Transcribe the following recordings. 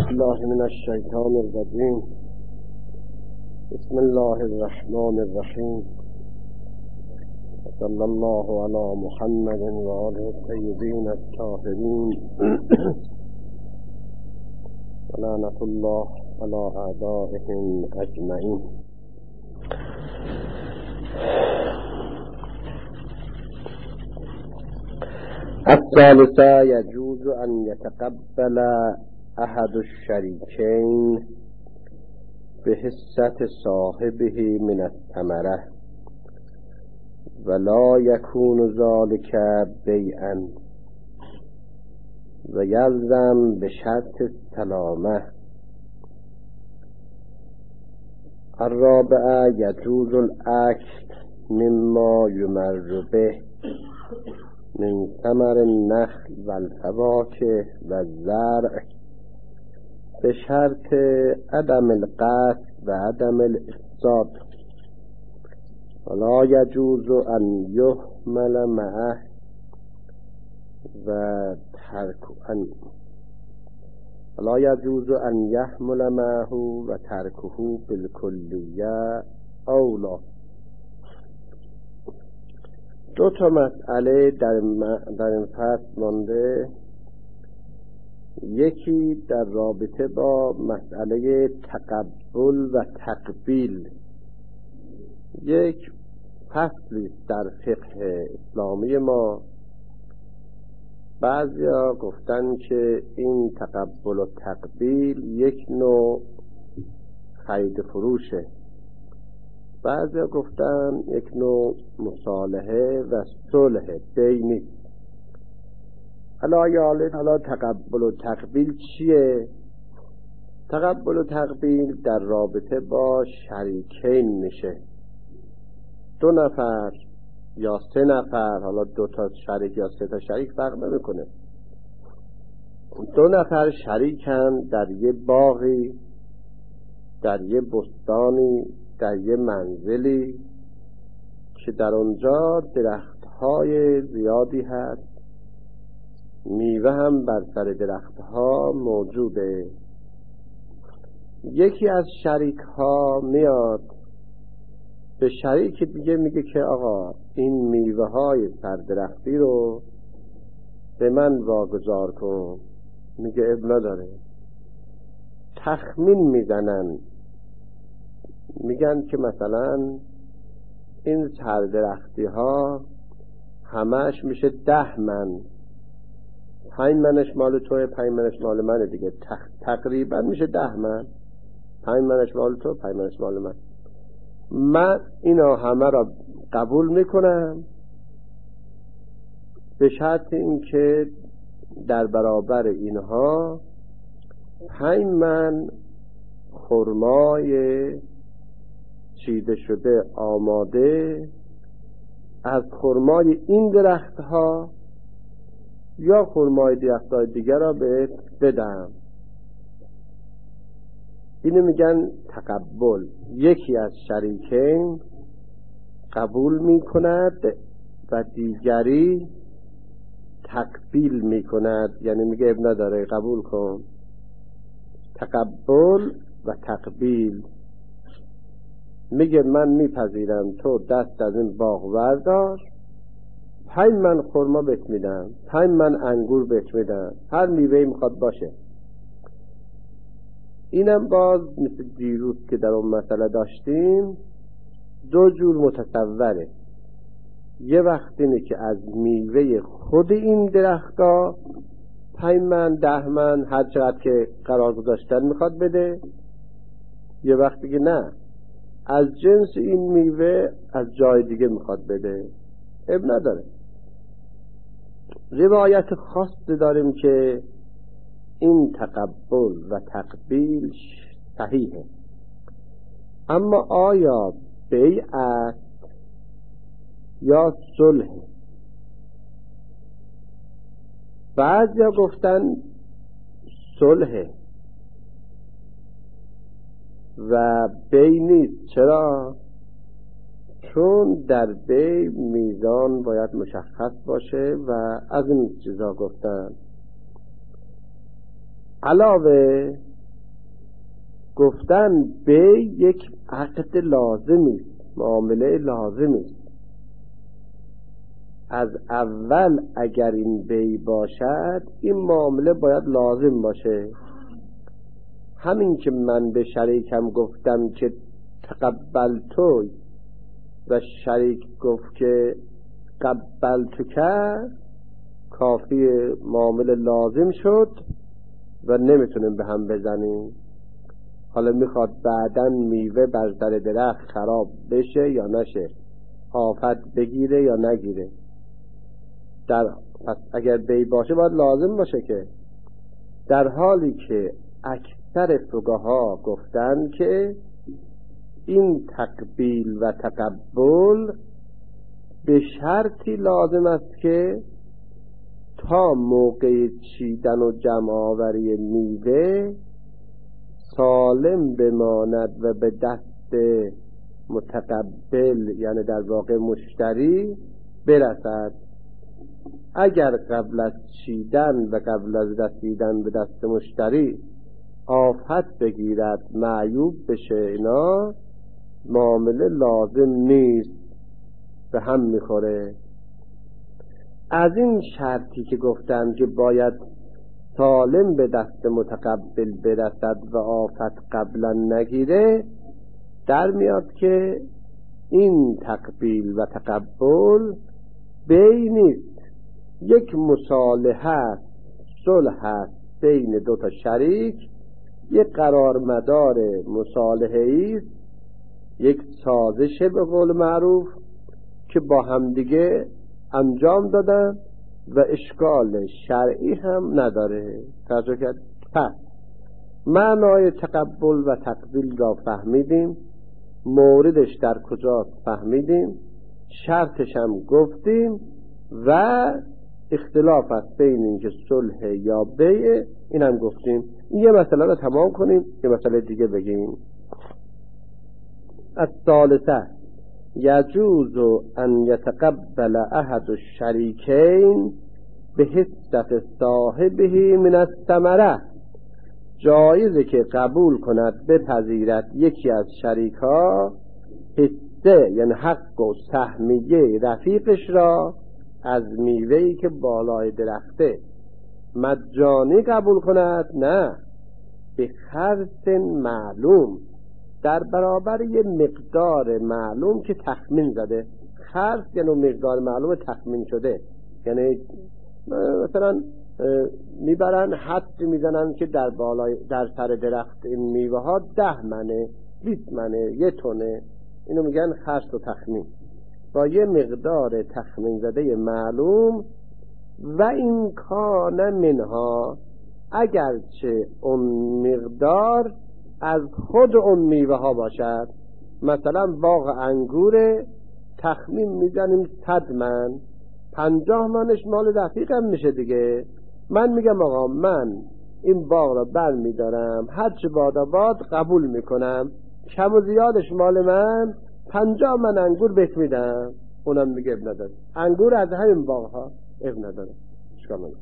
بالله من الشیطان الرجیم. بسم الله الرحمن الرحیم. صلی الله علی محمد و آله الطیبین الطاهرین و لعنة الله علی اعدائهم اجمعین. الثالثة يجوز أن يتقبل أحد الشريكين بحصة صاحبه من الثمرة ولا يكون ذلك بيعا ويلزم بشرط السلامة. الرابعة يجوز الأكل مما يمر به من ثمر النخل والفواكه والزرع بشرط عدم القطع و عدم الإفساد. ولا يجوز أن يهمل معه ولا يجوز أن يحمل معه وتركه بالكلية أولى. دو تا مسئله در این فصل مانده. یکی در رابطه با مسئله تقبل و تقبیل. یک فصلی در فقه اسلامی ما بعضیا گفتن که این تقبل و تقبیل یک نوع خرید فروشه، بعضیا گفتن یک نوع مصالحه و صلح بینی. حالا تقبل و تقبیل چیه؟ تقبل و تقبیل در رابطه با شریکین میشه. دو نفر یا سه نفر، حالا دو تا شریک یا سه تا شریک فرق نمیکنه، دو نفر شریکن در یه باغی، در یه بستانی، در یه منزلی که در اونجا درختهای زیادی هست، میوه هم بر سر درختها موجوده. یکی از شریک ها میاد به شریک دیگه میگه که آقا این میوه های سر درختی رو به من واگذار کن. میگه اب نداره. تخمین میزنن، میگن که مثلا این سر درختی ها همش میشه 10 من، 5 منش مال توه، 5 منش مال منه دیگه، تقریبا میشه 10 من، 5 منش مال تو، 5 منش مال من اینا همه را قبول میکنم به شرط اینکه در برابر اینها 5 من خرمای چیده شده آماده از خرمای این درختها یا خرمای درختهای دیگر را بهت بدم. اینو میگن تقبل. یکی از شریکین قبول میکند و دیگری تقبیل میکند، یعنی میگه اب نداره قبول کن. تقبل و تقبیل. میگه من میپذیرم تو دست از این باغ وردار، 5 من خرما بهت میدم، 5 من انگور بهت میدم، هر میوه‌ای میخواد باشه. اینم باز مثل دیروز که در اون مسئله داشتیم دو جور متصوره. یه وقت اینه که از میوه خود این درختا 5 من 10 من هر چقدر که قرار گذاشتن میخواد بده. یه وقتی که نه، از جنس این میوه از جای دیگه میخواد بده، اب نداره. روایت خاصی داریم که این تقبل و تقبیل صحیحه، اما آیا بیعت یا صلح؟ بعضیا گفتن صلح و بی نیست. چرا؟ چون در بی میزان باید مشخص باشه و از این چیزا گفتن. علاوه گفتن بی یک عقد لازمی است، معامله لازمی است. از اول اگر این بی باشد این معامله باید لازم باشه. همین که من به شریکم گفتم که تقبل تو و شریک گفت که قبل تو که کافی معامله لازم شد و نمیتونیم به هم بزنیم. حالا میخواد بعداً میوه بر سر درخت خراب بشه یا نشه، آفت بگیره یا نگیره، پس اگر بی باشه باید لازم باشه. که در حالی که اکثر فقها گفتن که این تقبیل و تقبل به شرطی لازم است که تا موقع چیدن و جمع آوری میوه سالم بماند و به دست متقبل، یعنی در واقع مشتری، برسد. اگر قبل از چیدن و قبل از رسیدن به دست مشتری آفت بگیرد، معیوب بشه، اینا معامله لازم نیست، به هم میخوره. از این شرطی که گفتن که باید سالم به دست متقبل برسد و آفت قبلا نگیره، در میاد که این تقبیل و تقبل بی نیست، یک مصالحه، صلح است بین دو تا شریک، یک قرارمدار مصالحه‌ای است، یک سازش به قول معروف که با همدیگه انجام دادن و اشکال شرعی هم نداره. توجه کرد؟ پس معنای تقبل و تقبیل را فهمیدیم، موردش در کجاست فهمیدیم، شرطش هم گفتیم و اختلاف است بین اینکه صلح یا بیع، این هم گفتیم. یه مسئله رو تمام کنیم، یه مسئله دیگه بگیم. الثالثه یجوز ان یتقبل احد الشریکین به حصة صاحبه من الثمره. جایزه که قبول کند، بپذیرد یکی از شریکا حصه، یعنی حق و سهمیه رفیقش را از میوهی که بالای درخته مجانی قبول کند، نه، به خرص معلوم، در برابر یه مقدار معلوم که تخمین زده. خرص یعنی مقدار معلوم تخمین شده، یعنی مثلا میبرن حد میزنن که در سر درخت این میوه ها 10 منه، 20 منه، 1 تنه، اینو میگن خرص و تخمین. با یه مقدار تخمین زده معلوم. و این کان منها، اگرچه اون مقدار از خود اون میوه ها باشد. مثلا باغ انگور تخمین میزنیم 100 من، 50 منش مال رفیقم میشه دیگه. من میگم آقا من این باغ را بر میدارم، هرچه باد قبول میکنم، کم و زیادش مال من، 50 من انگور بهت میدم. اونم میگه اب نداره، انگور از همین باغ ها، اب نداره، اشکال نداره.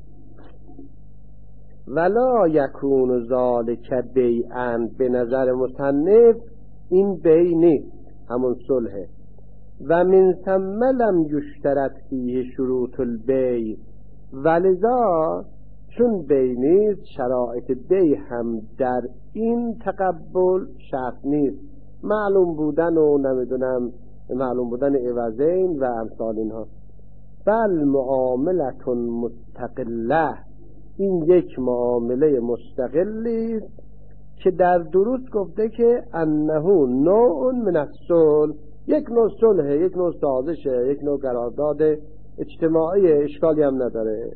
ولا یکون ذالک بیعا، به نظر مصنف این بیع نیست، همون صلحه. و من ثم لم یشترط فیه شروط البیع، ولذا چون بیع نیست، شرایط بیع هم در این تقبل شرط نیست. معلوم بودن و نمیدونم معلوم بودن عوضین و امثال اینها. بل معاملة مستقله، این یک معامله مستقلی است که در دروس گفته که انه نوع من الصلح، یک نوع صلح، یک نوع سازشه، یک نوع قرارداد اجتماعی، اشکالی هم نداره.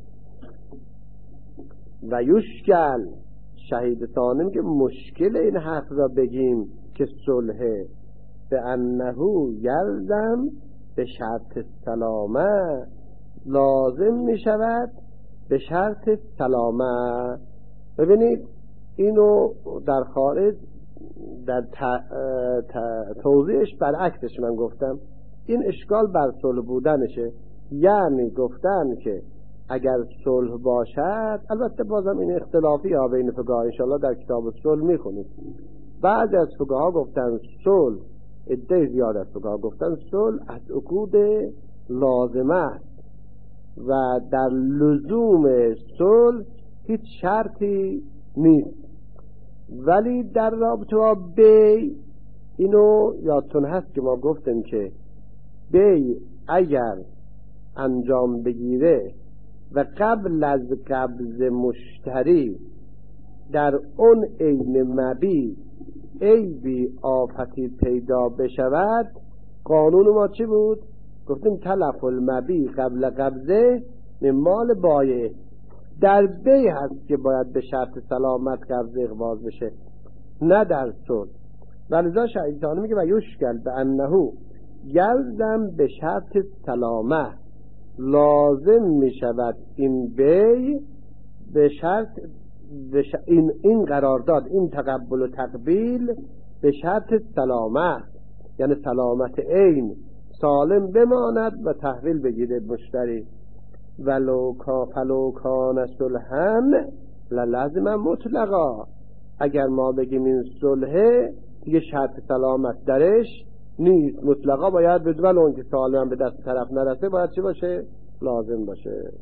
و یشکل، شهید ثانیم که مشکل این حق را بگیم که صلحه، به انه یلزم به شرط سلامه، لازم می شود به شرط سلامه. ببینید اینو در خارج در توضیحش برعکسش من گفتم، این اشکال بر صلح بودنشه. یعنی گفتن که اگر صلح باشد، البته بازم این اختلافی ها بین فقها، انشاءالله در کتاب صلح میخونید، بعضی از فقها گفتن صلح، عده زیاد از فقها گفتن صلح از عقود لازمه است و در لزوم صلح هیچ شرطی نیست. ولی در رابطه با بی، اینو یادتون هست که ما گفتیم که بی اگر انجام بگیره و قبل از قبض مشتری در اون عین مبیع عیبی آفتی پیدا بشود، قانون ما چی بود؟ گفتیم تلف المبیع قبل قبضه من مال بایع. در بی هست که باید به شرط سلامت قبض اقباض بشه، نه در صلح. ولذا شیطان میگه و یشکل به انه یلزم به شرط سلامه، لازم میشود این بی به شرط این قرارداد، این تقبل و تقبیل به شرط سلامت، یعنی سلامت عین سالم بماند و تحویل بگیره مشتری. ولو کان صلحا للزم مطلقا، اگر ما بگیم این صلحه دیگه شرط سلامت درش نیست، مطلقا باید بدون اون که سالم به دست طرف نرسه باید چی باشه؟ لازم باشه.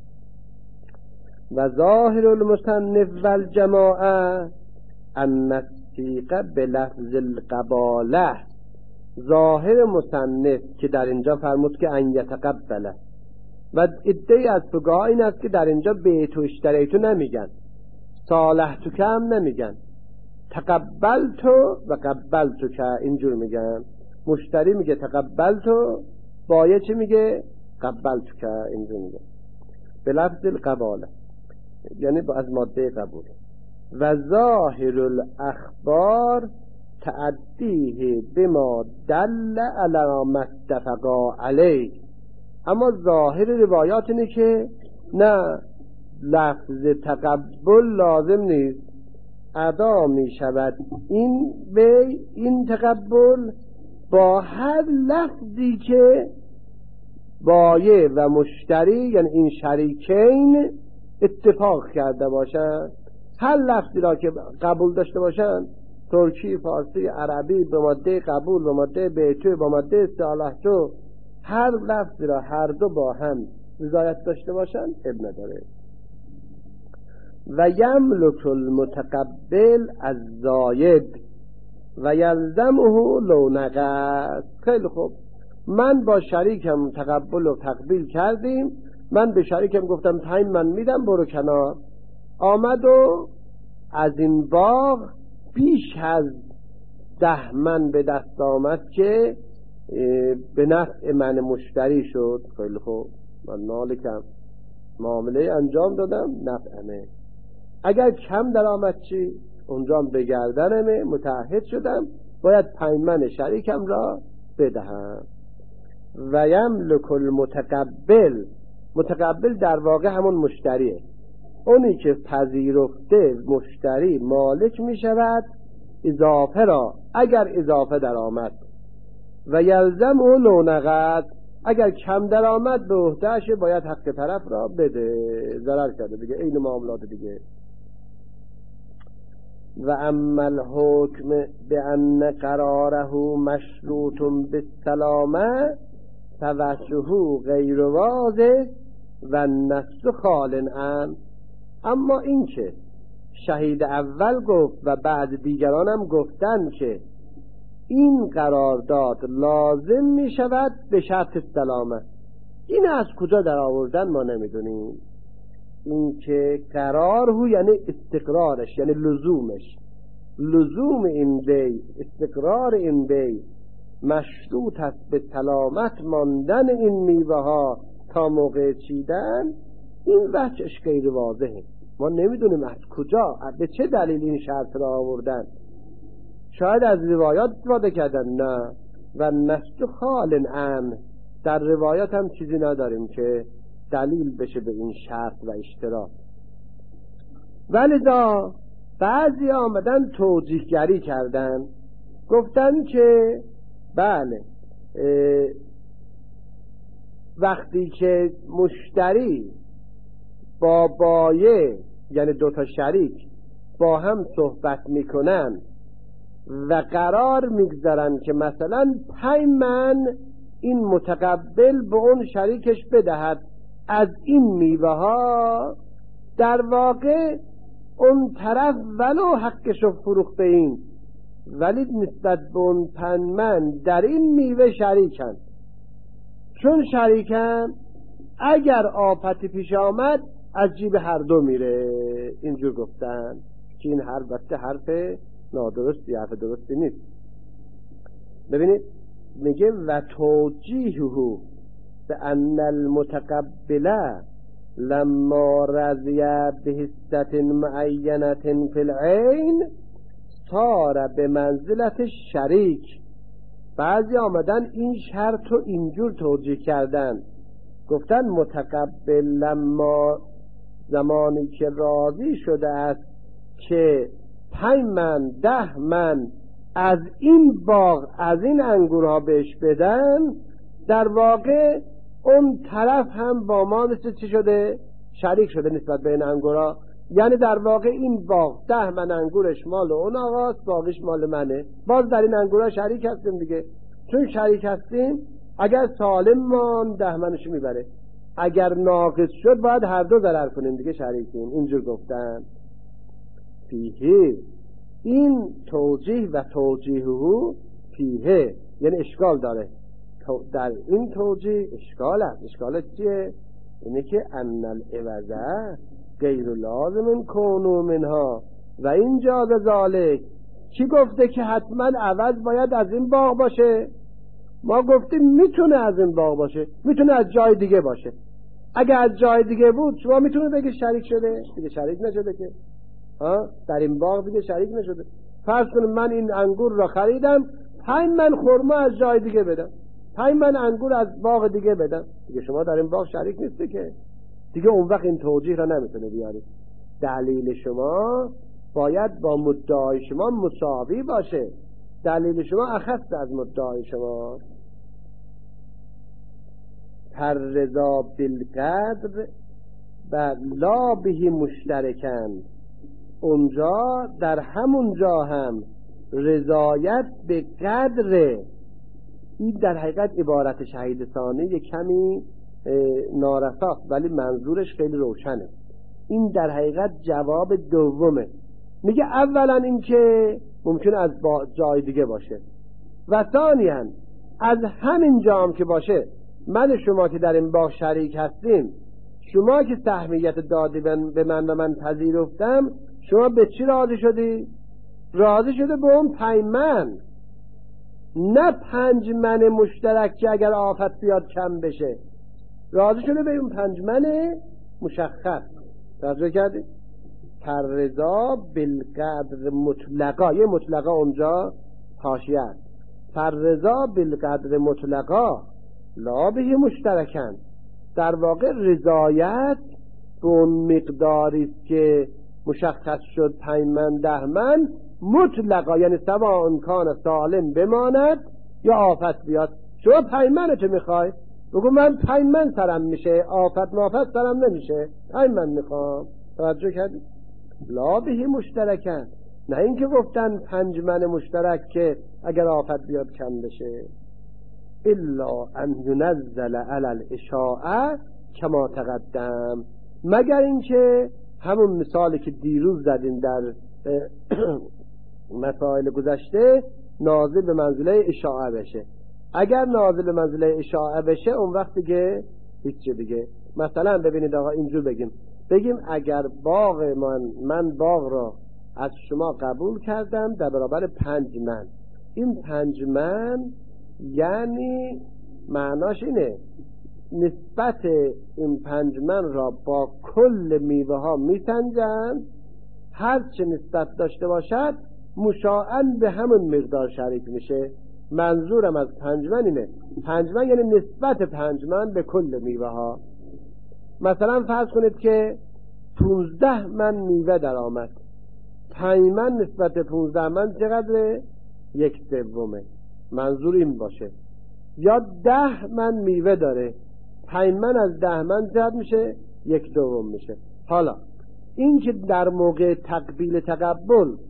و ظاهر المصنف والجماعه ان الصیغه بلفظ القباله، ظاهر مصنف که در اینجا فرمود که ان یتقبله، و ادعای از فقها این است که در اینجا بیت و اشتریتو نمیگن، صالحتو که هم نمیگن، تقبلتو و قبلتو که اینجور میگن. مشتری میگه تقبلتو، بایع چی میگه؟ قبلتو که اینجور میگه، به لفظ القباله، یعنی از ماده قبول. و ظاهر الاخبار تعدیه بما دل علی ما اتفقا علیه، اما ظاهر روایات اینه که نه، لفظ تقبل لازم نیست، ادا می شود این به این تقبل با هر لفظی که بایع و مشتری یعنی این شریکین اتفاق کرده باشند. هر لفظی را که قبول داشته باشند، ترکی، فارسی، عربی، به ماده قبول، به ماده بیتو، به ماده صالحتو، هر لفظی را هر دو با هم رضایت داشته باشند اب نداره. و یملک المتقبل از زاید و یلزمه لو نقص. خیلی خوب، من با شریکم تقبل و تقبیل کردیم، من به شریکم گفتم 5 من میدم برو کنار، آمد و از این باغ بیش از 10 من به دست آمد که به نفع من مشتری شد. خیلی خوب، من مالکم، معامله انجام دادم، نفعمه. اگر کم در آمد چی؟ اونجا به گردنمه، متعهد شدم باید 5 من شریکم را بدهم. و یملک المتقبل، متقبل در واقع همون مشتریه، اونی که پذیرفته مشتری مالک می شود اضافه را اگر اضافه در آمد، و یلزم و لو نقص، اگر کم در آمد به عهده‌اش باید حق طرف را بده، ضرر کرده دیگه، این معاملات دیگه. و اما الحکم بان قراره مشروط بالسلامه فوجهه غیر واضح و النص خال عنه. اما این که شهید اول گفت و بعد دیگران هم گفتن که این قرارداد لازم می شود به شرط سلامت، این از کجا در آوردن ما نمیدونیم. این که قراره یعنی استقرارش، یعنی لزومش، لزوم این بی، استقرار این بی مشروط است به سلامت ماندن این میوه ها تا موقع چیدن، این وجهش غیر واضحه، ما نمیدونیم از کجا، به چه دلیل این شرط را آوردن. شاید از روایات استفاده کردن، نه. و نص خال عنه، در روایات هم چیزی نداریم که دلیل بشه به این شرط و اشتراط. ولذا بعضی آمدن توجیهگری کردن، گفتن که بله، وقتی که مشتری با بایع یعنی 2 تا شریک با هم صحبت میکنن و قرار میگذارن که مثلا 5 من این متقبل به اون شریکش بدهد از این میوه ها، در واقع اون طرف ولو حقشو فروخته این، ولی نسبت به اون 5 من در این میوه شریکن. چون شریکن اگر آفتی پیش آمد از جیب هر دو میره. اینجور گفتن که این حرف نادرستی، حرف درستی نیست. ببینید میگه و توجیهه به ان المتقبل لما رضی به حصت معینت فی العین صار به منزلت شریک. بعضی آمدن این شرط رو اینجور توجیه کردن، گفتن متقبل لما زمانی که راضی شده است که 5 من 10 من از این باغ از این انگورها بهش بدن، در واقع اون طرف هم با ما مثل چی شده؟ شریک شده نسبت به این انگورها. یعنی در واقع این باغ 10 من انگورش مال اون آقاست، باقیش مال منه. باز در این انگورها شریک هستیم دیگه. چون شریک هستیم اگر سالم مان 10 منشو میبره، اگر ناقص شد باید هر دو ضرر کنیم دیگه، شریکیم. اینجور گفتن. فیه این توجیه و توجیهه فیه یعنی اشکال داره. در این توجیه اشکال هست. اشکال چیه؟ اینه که ان العوض غیر لازم کونو منها و این جاز ذالک. کی گفته که حتما عوض باید از این باغ باشه؟ ما گفتیم میتونه از این باغ باشه، میتونه از جای دیگه باشه. اگه از جای دیگه بود شما میتونه بگی شریک شده؟ دیگه شریک نشده که. در این باغ دیگه شریک نشده. فرض کنیم من این انگور را خریدم، 5 من خرما از جای دیگه بدم، 5 من انگور از باغ دیگه بدم، دیگه شما در این باغ شریک نیستی که. دیگه اون وقت این توجیه را نمیتونه بیاری. دلیل شما باید با مدعای شما مساوی باشه. دلیل شما اخص از مدعای شما. رضا بالقدر و لا به مشترکن. اونجا در همونجا هم رضایت به قدر، این در حقیقت عبارت شهید ثانی یک کمی نارساست ولی منظورش خیلی روشنه. این در حقیقت جواب دومه. میگه اولا این که ممکنه از جای دیگه باشه و ثانیاً از همین جا هم که باشه، من شما که در این باغ شریک هستیم، شما که سهمیت دادی به من و من پذیرفتم، شما به چی راضی شدی؟ راضی شده به اون 5 من، نه 5 من مشترک که اگر آفت بیاد کم بشه. راضی شده به اون 5 من مشخص. توجه کردی؟ فرضا بالقدر مطلقا، یه مطلقا اونجا حاشیه است. فرضا بالقدر مطلقا لا به مشترکن. در واقع رضایت به اون مقداری که مشخص شد 5 من 10 من مطلقا، یعنی سواء کان سالم بماند یا آفت بیاد. شما 5 منتو میخوای، بگو من 5 من سرم میشه، آفت مافت سرم نمیشه، 5 من میخوام. توجه کردی؟ لا به مشترکن، نه اینکه گفتن 5 من مشترک که اگر آفت بیاد کم بشه. الا ان ينزل على الاشاعه کما تقدم، مگر اینکه همون مثالی که دیروز زدیم در مسائل گذشته نازل به منزله اشاعه بشه. اگر نازل به منزله اشاعه بشه اون وقت دیگه هیچ دیگه. مثلا ببینید آقا اینجور بگیم اگر باغ من باغ را از شما قبول کردم در برابر 5 من، این 5 من یعنی معناش اینه نسبت این 5 من را با کل میوه ها میسنجن، هر چه نسبت داشته باشد مشاعن به همون مقدار شریک میشه. منظورم از 5 من اینه، 5 من یعنی نسبت 5 من به کل میوه ها. مثلا فرض کنید که 15 من میوه در آمد، 5 من نسبت 15 من چقدره؟ 1/3. منظور این باشه. یا 10 من میوه داره، 5 من از 10 من چقدر میشه؟ 1/2 میشه. حالا این که در موقع تقبیل تقبل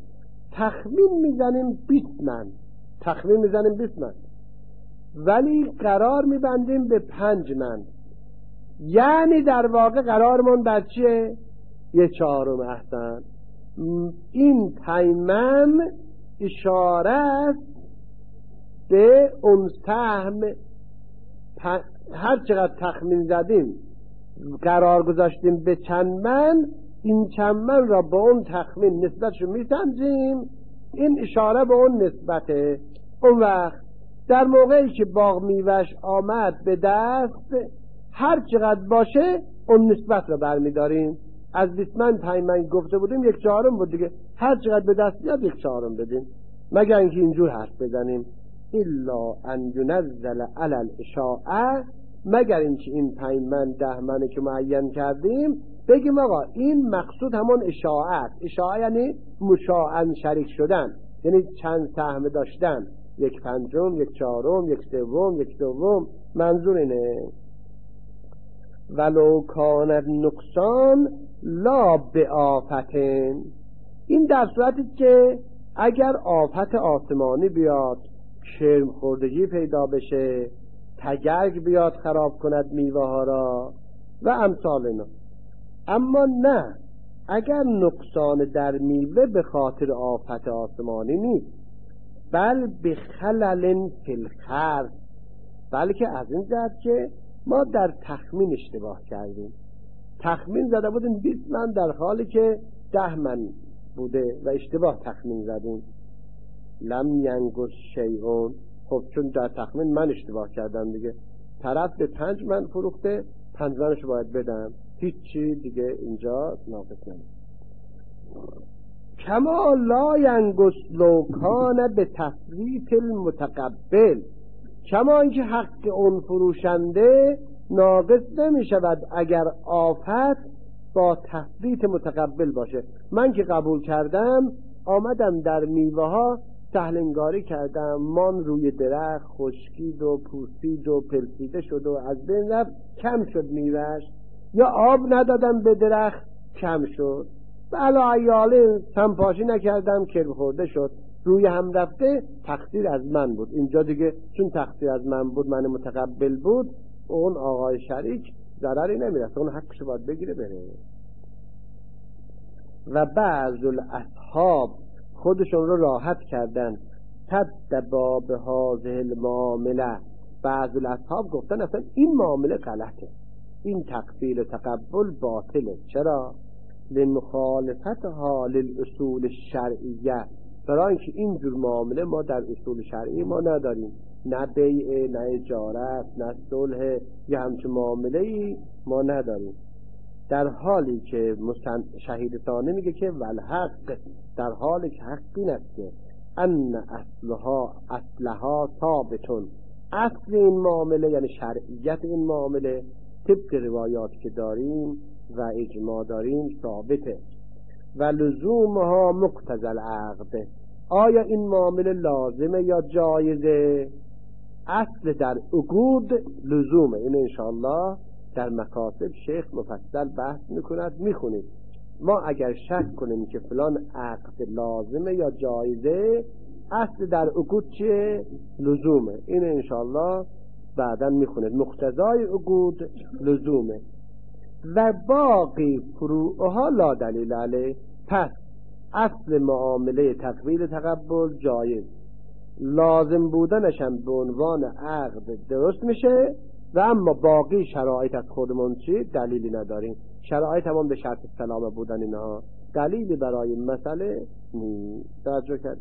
تخمین میزنیم 20 من، تخمین میزنیم 20 من، ولی قرار میبندیم به 5 من، یعنی در واقع قرارمون بر چیه؟ 1/4. احسن. این 5 من اشاره است به اون سهم. هر چقدر تخمین زدیم قرار گذاشتیم به چند من، این چند من را با اون تخمین نسبتشو میسنجیم، این اشاره به اون نسبته. اون وقت در موقعی که باغ میوهش آمد به دست، هر چقدر باشه اون نسبت را برمیداریم. از 20 من 5 من گفته بودیم 1/4 بود دیگه، هر چقدر به دست بیاد 1/4 بدیم، مگر اینکه اینجور حرف بزنیم الا ان ينزل علی الاشاعه، مگر اینکه این 5 من 10 من که معین کردیم بگیم آقا این مقصود همون اشاعه است. اشاعه یعنی مشاعن شریک شدن، یعنی چند سهم داشتن، 1/5، 1/4، 1/3، 1/2. منظور اینه. ولو کان نقصان لا بآفتن، این در صورتی که اگر آفت آسمانی بیاد، شرم خوردگی پیدا بشه، تگرگ بیاد خراب کند میوه ها را و امثال اینا. اما نه، اگر نقصان در میوه به خاطر آفت آسمانی نیست، بل به خلل فی الخرد، بلکه از این جهت که ما در تخمین اشتباه کردیم. تخمین زده بودیم 20 من در حالی که 10 من بوده و اشتباه تخمین زدیم. لم ینقص شیء، خب چون در تخمین من اشتباه کردم دیگه، طرف به 5 من فروخته، 5 منشو باید بدم، هیچی دیگه اینجا ناقص نمیشه. کما لا ینقص لو کان به تفریط المتقبل، کما اینکه حق اون فروشنده ناقص نمی شود اگر آفت با تفریط متقبل باشه. من که قبول کردم، آمدم در میوه ها سهلنگاری کردم، مان روی درخت خشکید و پوسید و پلسیده شد و از بین رفت، کم شد میوهش، یا آب ندادم به درخت کم شد، و علی سنپاشی نکردم کرم خورده شد، روی هم رفته، تقصیر از من بود. اینجا دیگه چون تقصیر از من بود، من متقبل بود، اون آقای شریک ضرری نمیرسه، اون حقش باید بگیره بره. و بعض الاصحاب خودشون رو راحت کردن، تدبا به هذه المعامله، بعض الاصحاب گفتن اصلا این معامله غلطه، این تقبیل و تقبل باطله. چرا؟ لمخالفتها للاصول الشرعیه، برای اینکه اینجور معامله ما در اصول شرعی ما نداریم، نه بیع، نه اجارت، نه صلح، یا همچون معامله‌ای ما نداریم. در حالی که شهید ثانی میگه که والحق، در حالی که حق این است که ان اصلها ثابتون، اصل این معامله یعنی شرعیت این معامله طبق روایات که داریم و اجماع داریم ثابته. و لزومها مقتضی العقد، آیا این معامله لازمه یا جایزه؟ اصل در عقود لزومه. این انشاءالله در مکاتب شیخ مفصل بحث میکند، میخونید. ما اگر شک کنیم که فلان عقد لازمه یا جایزه، اصل در عقود چیه؟ لزومه. این انشاءالله بعدا میخونید. مقتضای عقود لزومه. و باقی فروعها لا دلیل علیه، پس اصل معامله تقبیل تقبل جایز، لازم بودنش هم به عنوان عقد درست میشه، و اما باقی شرایط از خودمون چی؟ دلیلی نداریم. شرایط هم به شرط سلامه بودن اینها، دلیلی برای مسئله نیست. توجه کرد.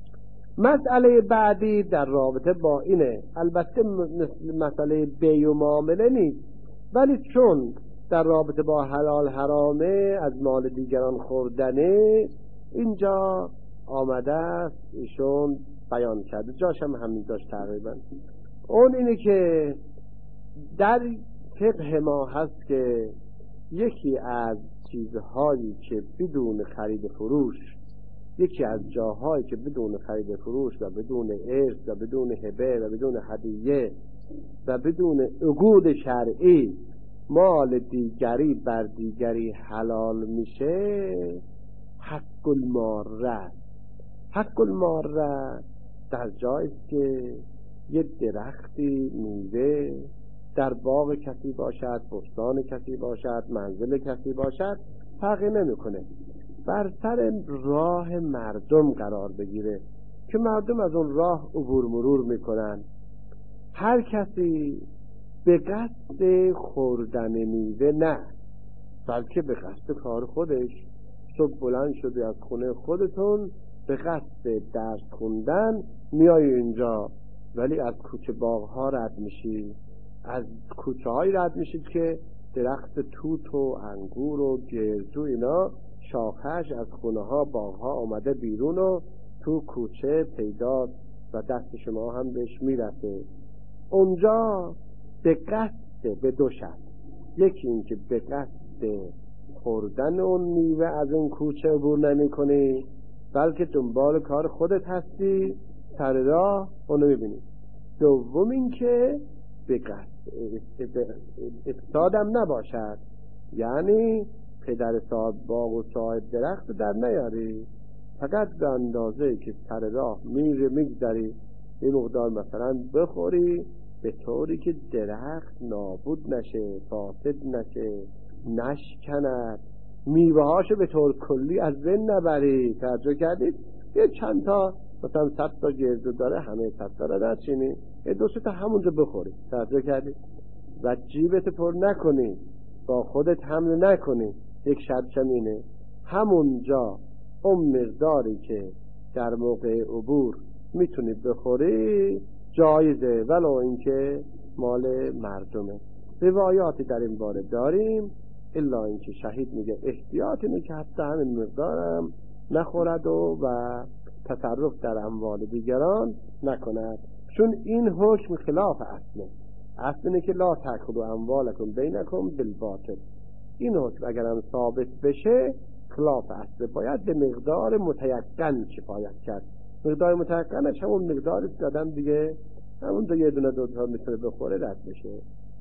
مسئله بعدی در رابطه با اینه، البته مسئله بیع و معامله نیست، ولی چون در رابطه با حلال حرامه، از مال دیگران خوردنه، اینجا آمده است، ایشون بیان کرده، جاش هم همین داشت تقریبا. اون اینه که در فقه ما هست که یکی از چیزهایی که بدون خرید فروش، یکی از جاهایی که بدون خرید فروش و بدون ارث و بدون هبه و بدون هدیه و بدون عقود شرعی مال دیگری بر دیگری حلال میشه، حق الماره. حق الماره در جایی که یه درختی میوه در باغ کسی باشد، بستان کسی باشد، منزل کسی باشد، فرقی نمیکنه، بر سر راه مردم قرار بگیره که مردم از اون راه عبور مرور میکنن، هر کسی به قصد خوردن میوه نه، بلکه به قصد کار خودش. صبح بلند شدی از خونه خودتون به قصد درس خوندن میای اینجا، ولی از کوچه باغ ها رد میشی، از کوچه های رد میشید که درخت توت و انگور و گردو اینا شاخش از خونه ها باغ ها آمده بیرون و تو کوچه پیداست و دست شما هم بهش میرسه. اونجا به قصد به دو شرط، یکی این که به قصد خوردن اون میوه از اون کوچه عبور نمی کنی، بلکه دنبال کار خودت هستی، سر راه اونو میبینی. دوم این که به قصد افسادم نباشد، یعنی پدر صاحب باغ و صاحب درخت در نیاری، فقط به اندازه که سر راه میگذری این مقدار مثلا بخوری، به طوری که درخت نابود نشه، فاسد نشه، نشکند، میوه هاشو به طور کلی از بین نبری. توجه کردید؟ یه چند تا مثلا 100 تا گردو داره، همه 100 تا را نچینی، یه 2 تا همونجا بخوری. توجه کردید؟ و جیبت پر نکنی، با خودت حمل نکنی. یک شرطم اینه، همونجا اون مقداری که در موقع عبور میتونی بخوری جایزه، ولو اینکه مال مردمه. روایاتی در این باره داریم، الا اینکه شهید میگه احتیاط اینه که حتی همین مقدارم نخورد و تصرف در اموال دیگران نکند، چون این حکم خلاف اصله. اصل اینه که لا تأکلوا اموالکم بینکم بالباطل. این حکم اگرم ثابت بشه خلاف اصله، باید به مقدار متیقن کفایت کرد. مقدار متیقنش همون مقداری که آدم دیگه همون دو یه دونه 2 تا میتونه بخوره رد بشه.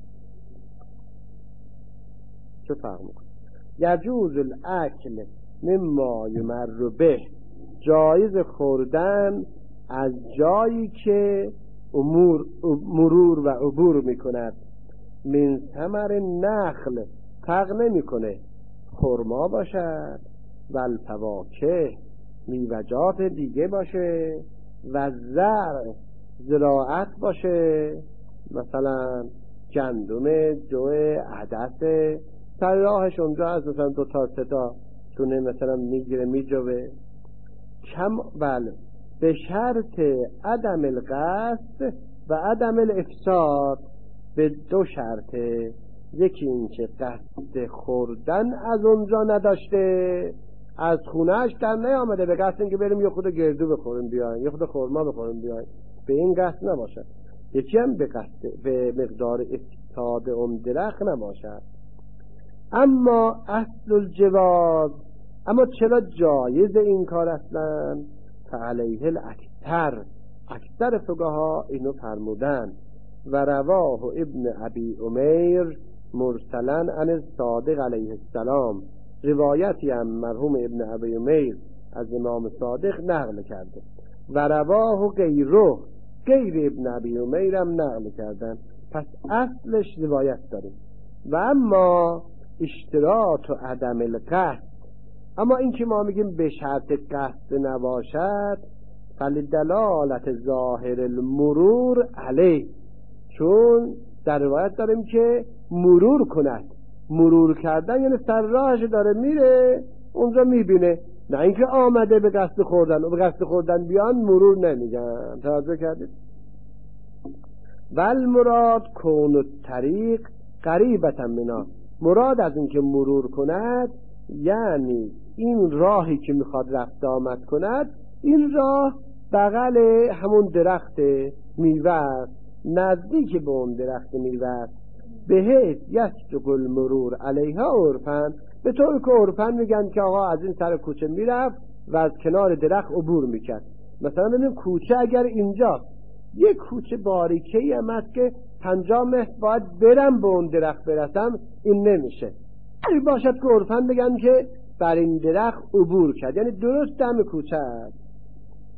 چه فرق میکنه؟ یجوز الاکل مما یمر به، جایز خوردن از جایی که مرور و عبور میکند. من ثمر نخل، فرق نمیکنه خرما باشد و الفواکه، میوجات دیگه باشه، و زرع، زراعت باشه، مثلا گندم، جو، عدس، سر راهش اونجا از مثلا 2 تا 3 تا تونه مثلا میگیره میجوه کم، بله، به شرط عدم القصد و عدم الافساد. به 2 شرطه، یکی این که قصد خوردن از اونجا نداشته، از خونهش در نیامده به قصد اینکه بریم یه خود گردو بخوریم بیایم، یه خود خرما بخوریم بیایم، به این قصد نباشد. یکی هم به قصد به مقدار افساد اون درخت نباشد. اما اصل الجواز، اما چرا جایز این کار اصلا؟ فعلیه الاکثر، اکثر فقها اینو فرمودن. و رواه ابن ابی امیر مرسلا عن الصادق علیه السلام، روایتی هم مرحوم ابن ابی امیر از امام صادق نقل کرده. و رواه غیره، غیر ابن ابی امیر هم نقل کردن، پس اصلش روایت داره. و اما اشتراط و عدم القصد، اما این که ما میگیم به شرط قصد نباشد، فلدلالت ظاهر المرور علیه، چون در روایت داریم که مرور کند، مرور کردن یعنی سر راهش داره میره اونجا میبینه، نه اینکه آمده به قصد خوردن، و به قصد خوردن بیان مرور نمیگن. توجه کردید؟ ول مراد کون الطریق قریبتا منا، مراد از این که مرور کند یعنی این راهی که میخواد رفت آمد کند، این راه بغل همون درخت میوه است، نزدیک به اون درخت میوه است. بهت یسبق المرور علیها عرفن، به طور که عرفن میگن که آقا از این سر کوچه میرفت و از کنار درخت عبور میکرد. مثلا ببینیم کوچه اگر اینجا یک کوچه باریکی هم هست که 50 متر باید برم به اون درخت برسم، این نمیشه. این باشد که عرفن بگن که بر این درخت عبور کرد، یعنی درست دم کوچه است.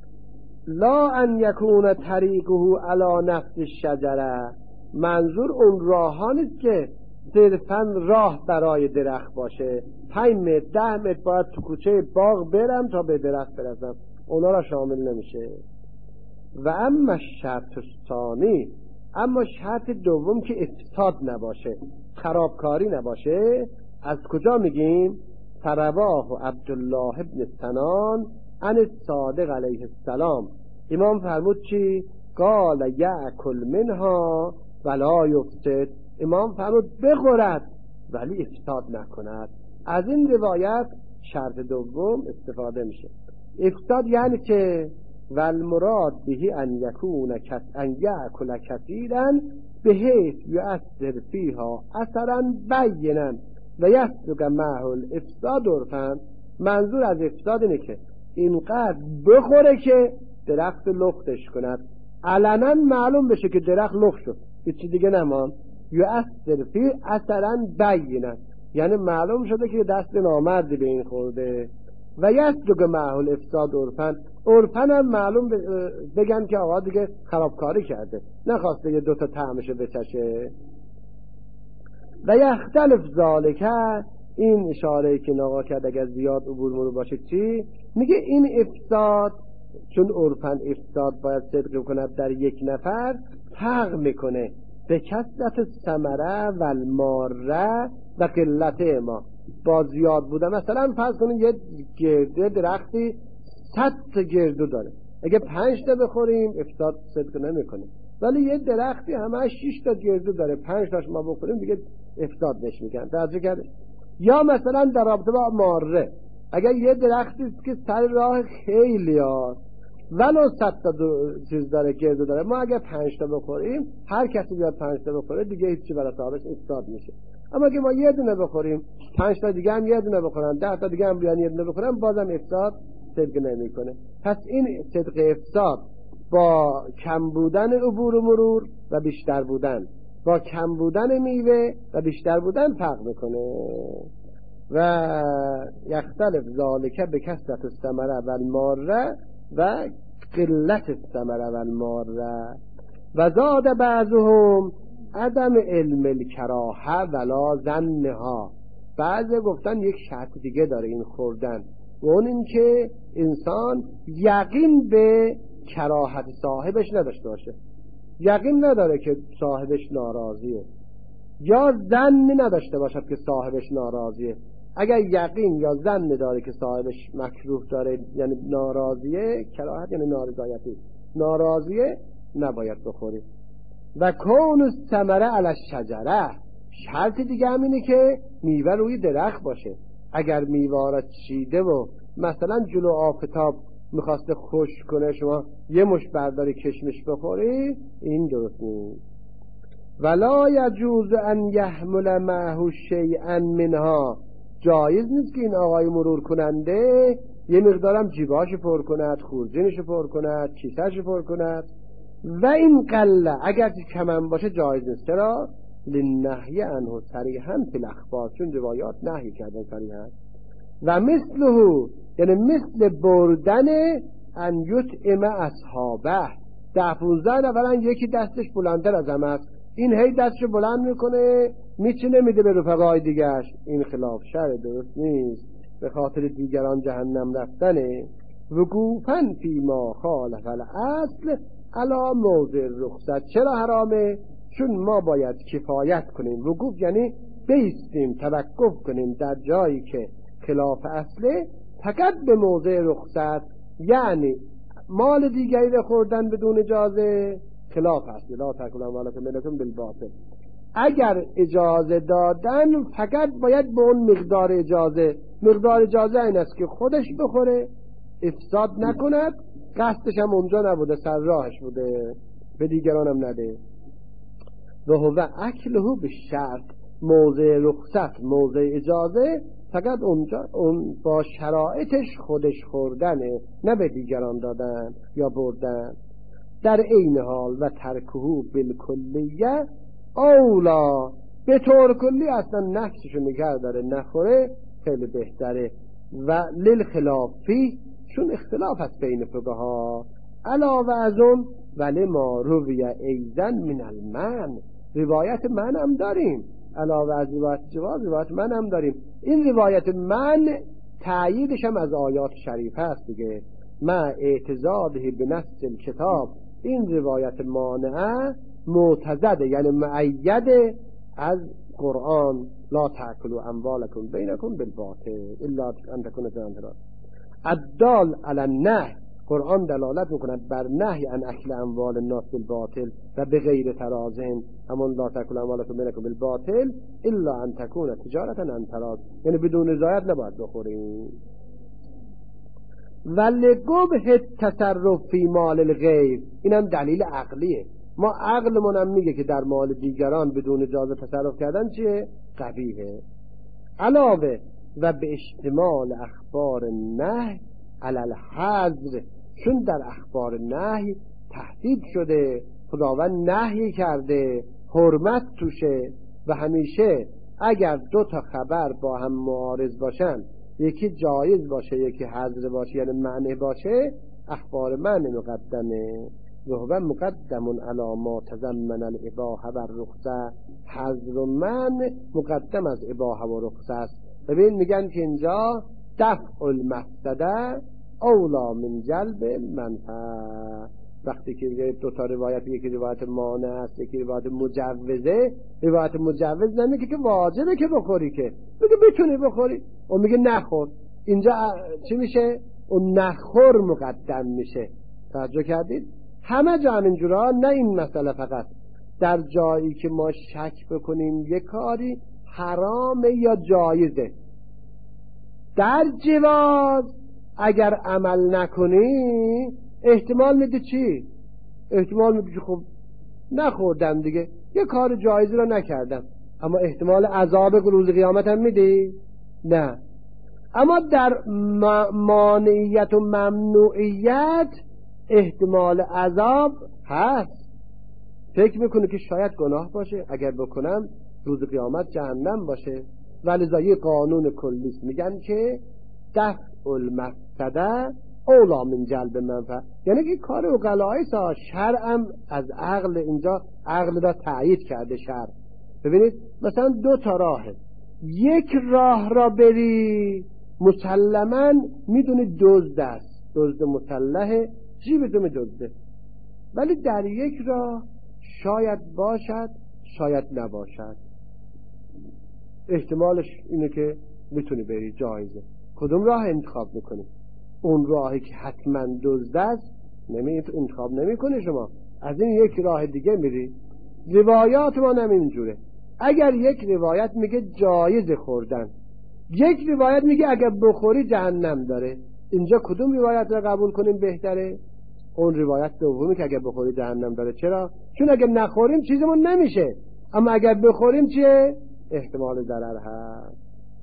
لا ان یکون طریقه علی نفس الشجره، منظور اون راهان است که صرفا راه برای درخت باشه، 5 متر 10 متر باید تو کوچه باغ برم تا به درخت برسم، اونا را شامل نمیشه. و اما شرط ثانی، اما شرط دوم که افساد نباشه، خرابکاری نباشه، از کجا میگیم؟ فرواه عبدالله ابن سنان عن الصادق علیه السلام، امام فرمود چی؟ قال یأکل منها ولا یفسد، امام فرمود بخورد ولی افساد نکند. از این روایت شرط دوم استفاده میشه. افساد یعنی که والمراد به ان یکون ان یأکل کثیرا بحیث یؤثر فیها اثرا بینا و یسلک معه الافساد عرفا، منظور از افساد اینه که اینقدر بخوره که درخت لختش کند، علنا معلوم بشه که درخت لخت شد، هیچ دیگه نمان. یؤثر فی اثرا بینا، یعنی معلوم شده که دست نامردی به این خورده. و یسلک معه الافساد عرفا، عرفا هم معلوم بگن که آقا دیگه خرابکاری کرده، نخواسته یه 2 تا طعمشو بچشه. و یختلف ذالک، این اشاره که ناقا کرد اگر زیاد عبور مرور باشه چی میگه؟ این افساد چون عرفاً افساد باید صدق کند در یک نفر، فرق میکنه به کثرت الثمره و الماره و قلت ما، با زیاد بوده. مثلا فرض کنید یه گرده درختی 100 تا گردو داره، اگه 5 تا بخوریم افساد صدق نمیکنه، ولی یه درختی همه 6 تا گردو داره، 5 تاش ما بخوریم دیگه افساد نش میگن. توجه کرده؟ یا مثلا در رابطه با ماره، اگر یه درختی است که سر راه خیلی هاست ولو 100 تا چیز داره، گردو داره، ما اگر 5 تا بخوریم، هر کسی بیاد 5 تا بخوره دیگه هیچی برای صاحبش افساد میشه. اما اگه ما یه دونه بخوریم، 5 تا دیگه هم یه دونه بخورن، 10 تا دیگه هم بیان یه دونه بخورن، بازم افساد صدق نمیکنه. پس این صدق افساد با کم بودن عبور و مرور و بیشتر بودن، با کم بودن میوه و بیشتر بودن فرق میکنه. و یختلف ذالک به کثرت الثمره و الماره و قلت الثمره و الماره. و زاد بعضهم عدم علم الکراهه ولا ظنها، بعضی گفتن یک شرط دیگه داره این خوردن، و اون این که انسان یقین به کراهت صاحبش نداشته باشه، یقین نداره که صاحبش ناراضیه، یا ظن نداشته باشد که صاحبش ناراضیه. اگر یقین یا ظن داره که صاحبش مکروه داره یعنی ناراضیه، کراهت یعنی نارضایتی، ناراضیه نباید بخوری. و کون الثمره علی الشجره، شرط دیگه هم اینه که میوه روی درخت باشه. اگر میوه را چیده و مثلا جلو آفتاب میخواسته خشک کنه، شما یه مش برداری کشمش بخوری، این درست نیست. ولا یجوز ان یحمل معه شیئا منها، جایز نیست که این آقای مرور کننده یه مقدارم جیباشو پر کند، خورجینشو پر کند، کیسهشو پر کند. و این قله اگر کمم باشه جایز نیست. چرا؟ للنهی عنه صریحا فی الاخبار، چون روایات نهی کردن صریحا. و مثله یعنی مثل بردن ان یطعم اصحابه، 10-15 نفرن یکی دستش بلندتر از همه است، این هی دستشو بلند میکنه میچینه میده به رفقای دیگرش، این خلاف شرع، درست نیست، به خاطر دیگران جهنم رفتنه. وقوفا فی ما خالف الاصل علی موضع رخصت، چرا حرامه؟ چون ما باید کفایت کنیم، وقوف یعنی بیستیم، توقف کنیم در جایی که خلاف اصله، فقط به موضع رخصت، یعنی مال دیگری را خوردن بدون اجازه خلاف اصله، لا تاکلوا اموالکم بینکم بالباطل. اگر اجازه دادن فقط باید به اون مقدار اجازه، مقدار اجازه این است که خودش بخوره، افساد نکند، قصدش هم اونجا نبوده، سر راهش بوده، به دیگران هم نده. و هو اکله به شرط، موضع رخصت، موضع اجازه فقط اونجا اون با شرایطش خودش خوردنه، نه به دیگران دادن یا بردن. در این حال و ترکهو بالکلیه اولا، به طور کلی اصلا نفسشو نگه داره نخوره خیلی بهتره. و للخلافی، چون اختلاف هست بین فقها، علاوه از اون ولی ما روی ایزن من المن، روایت من هم داریم، علاوه از روایت من هم داریم. این روایت من تأییدش هم از آیات شریفه است دیگه. ما اعتزاده به نص کتاب، این روایت مانعه معتزده یعنی معید از قرآن. لا تأکلوا اموالکم بینکم بالباطل الا ان تکون تجارة الدال علی النهی، قرآن دلالت میکند بر نهی عن اکل اموال الناس بالباطل و به غیر ترازن، همون لا تأکلوا اموالکم بینکم بالباطل الا ان تکون تجارة عن تراض، یعنی بدون رضایت نباید بخوریم. ولگبه تصرف فی مال الغیر، اینم دلیل عقلیه. ما عقلمون هم میگه که در مال دیگران بدون اجازه تصرف کردن چیه؟ قبیحه. علاوه و به اشتمال اخبار نهی علی الحظر، چون در اخبار نهی تهدید شده، خداوند نهی کرده، حرمت توشه و همیشه اگر دو تا خبر با هم معارض باشن، یکی جایز باشه یکی حظر باشه یعنی معنی باشه، اخبار معنی مقدمه و هو مقدم علی ما تضمن الاباحه و الرخصه، حظر و معنی مقدم از اباحه و رخصه است. ببین میگن که اینجا دفع المفسده اولا من جلب منفعه. وقتی که دو تا روایت، یکی روایت مانع است یکی روایت مجوزه، روایت مجوز نمیگه که واجبه که بخوری، که میگه میتونی بخوری و میگه نخور. اینجا چی میشه؟ اون نخور مقدم میشه. توجه کردید؟ همه جا همینجورا، نه این مسئله فقط. در جایی که ما شک بکنیم یک کاری حرامه یا جایزه، در جواز اگر عمل نکنی احتمال میده چی؟ احتمال میده خب نخوردم دیگه، یه کار جایزی رو نکردم، اما احتمال عذاب روز قیامت هم میدی؟ نه. اما در مانعیت و ممنوعیت احتمال عذاب هست. فکر میکنه که شاید گناه باشه، اگر بکنم روز قیامت جهنم باشه، ولذا یه قانون کلیست، میگن که دفع المفسده اولا من جلب منفعه، یعنی که کار عقلایی سا، شرعم از عقل، اینجا عقل را تأیید کرده شرع. ببینید مثلا دو تا راهه، یک راه را بری مسلماً میدونی دزد است، دزد مسلحه، جیب دم دزده، ولی در یک راه شاید باشد شاید نباشد، احتمالش اینه که میتونی بری، جایزه. کدوم راه انتخاب میکنی؟ اون راهی که حتما دزد است انتخاب نمیکنی شما، از این یک راه دیگه میری. روایات ما همینجوره، اگر یک روایت میگه جایز خوردن، یک روایت میگه اگر بخوری جهنم داره، اینجا کدوم روایت رو قبول کنیم بهتره؟ اون روایت دومی که اگر بخوری جهنم داره. چرا؟ چون اگر نخوریم چیزمون نمیشه، اما اگر بخوریم چیه؟ احتمال ضرر هست.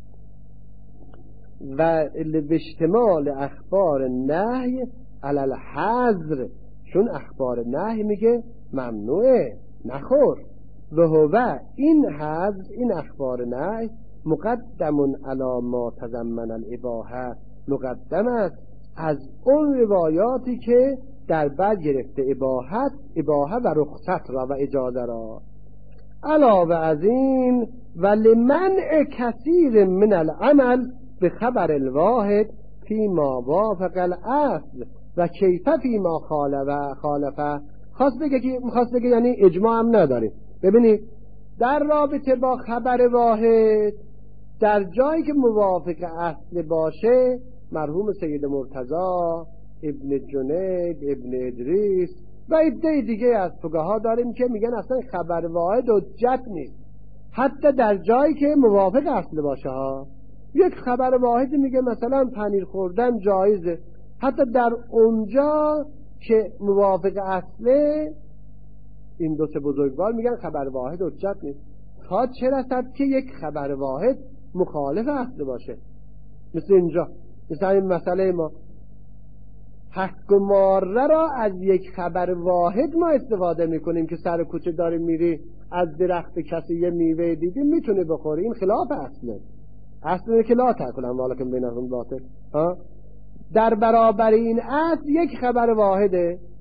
و به اشتمال اخبار نهی علی الحظر، چون اخبار نهی میگه ممنوعه نخور، و هو این حظر، این اخبار نهی مقدم علی ما تضمن الاباحه، مقدم است از اون روایاتی که در بر گرفته اباحه و رخصت را و اجازه را. علاوه از این ولمنع کثیر من العمل به خبر الواحد فی ما وافق الاصل و کیف فی ما خالفه. خواست بگه یعنی اجماع هم نداره. ببینید در رابطه با خبر واحد، در جایی که موافق اصل باشه، مرحوم سید مرتضی، ابن جنید، ابن ادریس و عده دیگه از فقها داریم که میگن اصلا خبر واحد حجت نیست، حتی در جایی که موافق اصل باشه ها. یک خبر واحد میگه مثلا پنیر خوردن جایزه، حتی در اونجا که موافق اصله، این دو سه بزرگوار میگن خبر واحد حجت نیست، تا چه رسد که یک خبر واحد مخالف اصل باشه. مثل اینجا، مثل این مسئله ما حق و ماره را از یک خبر واحد ما استفاده میکنیم که سر کوچه داری میری از درخت کسی یه میوه دیدی میتونی بخوری، این خلاف اصله. اصله که لا تأکلوا اموالکم بینکم بالباطل. در برابر این اصل یک خبر واحده،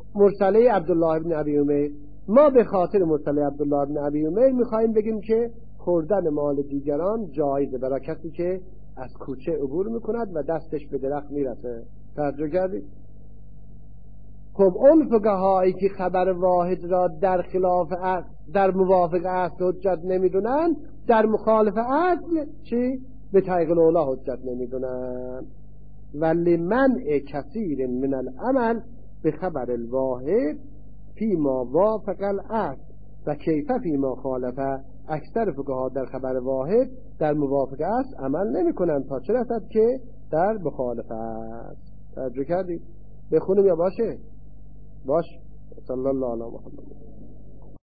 مرسله عبدالله بن ابی امیر. ما به خاطر مرسله عبدالله بن ابی امیر میخوایم بگیم که خوردن مال دیگران جایزه برای کسی که از کوچه عبور میکند و دستش به درخت میرسه. توجه کردید؟ خب اون فقهایی که خبر واحد را در خلاف اصل، در موافق اصل حجت نمیدونن، در مخالف اصل چی؟ به طریق الاولی حجت نمیدونن. ولی منع کثیر من العمل به خبر الواحد فیما وافق الاصل و کیف فیما خالفه. اکثر فقها در خبر واحد در موافق اصل عمل نمی کنند تا چه رسد که در مخالف اصل. توجه کردید؟ بخونیم یا باشه؟ باش. صلی الله علی محمد.